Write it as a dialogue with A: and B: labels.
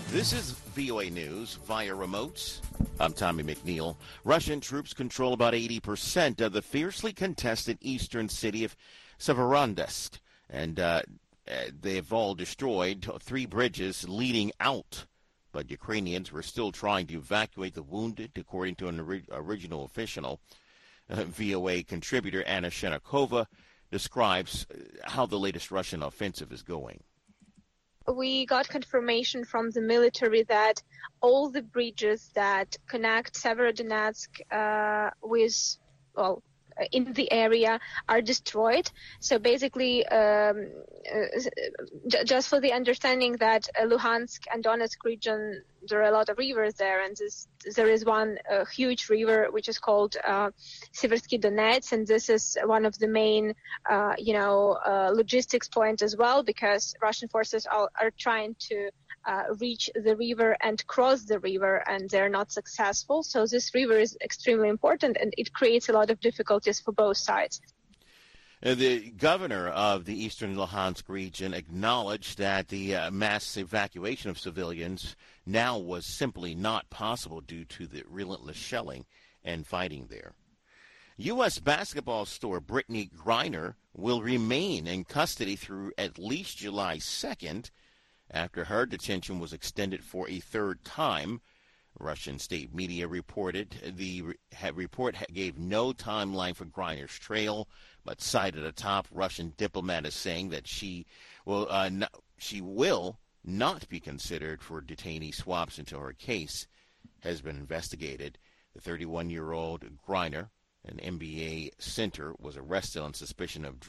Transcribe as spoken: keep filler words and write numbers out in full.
A: This is V O A News via remote. I'm Tommy McNeil. Russian troops control about eighty percent of the fiercely contested eastern city of Severodonetsk, and uh, they've all destroyed three bridges leading out. But Ukrainians were still trying to evacuate the wounded, according to an ori- original official. Uh, V O A contributor Anna Shenikova describes how the latest Russian offensive is going.
B: We got confirmation from the military that all the bridges that connect Severodonetsk uh, with, well, in the area are destroyed. So basically, um, uh, j- just for the understanding that uh, Luhansk and Donetsk region, there are a lot of rivers there, and this, there is one uh, huge river which is called uh, Seversky Donets, and this is one of the main, uh, you know, uh, logistics point as well, because Russian forces are, are trying to Uh, reach the river and cross the river, and they're not successful. So this river is extremely important, and it creates a lot of difficulties for both sides.
A: Uh, the governor of the eastern Luhansk region acknowledged that the uh, mass evacuation of civilians now was simply not possible due to the relentless shelling and fighting there. U S basketball star Brittany Griner will remain in custody through at least July second, after her detention was extended for a third time. Russian state media reported the re- report gave no timeline for Griner's trail, but cited a top Russian diplomat as saying that she will uh, no, she will not be considered for detainee swaps until her case has been investigated. The thirty-one-year-old Griner, an N B A center, was arrested on suspicion of